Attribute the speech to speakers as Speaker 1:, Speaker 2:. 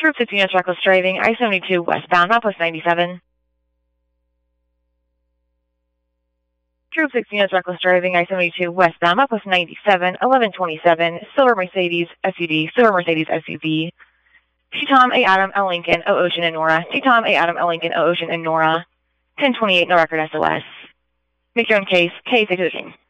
Speaker 1: Group 16 units reckless driving, I-72 westbound, milepost 97. Group 16 units reckless driving, I-72 westbound, milepost 97, 1127, silver Mercedes SUV. T-Tom, A. Adam, L. Lincoln, O. Ocean, and Nora. T-Tom, A. Adam, L. Lincoln, O. Ocean, and Nora. 1028, no record SOS. Make your own case. K. Say to the king.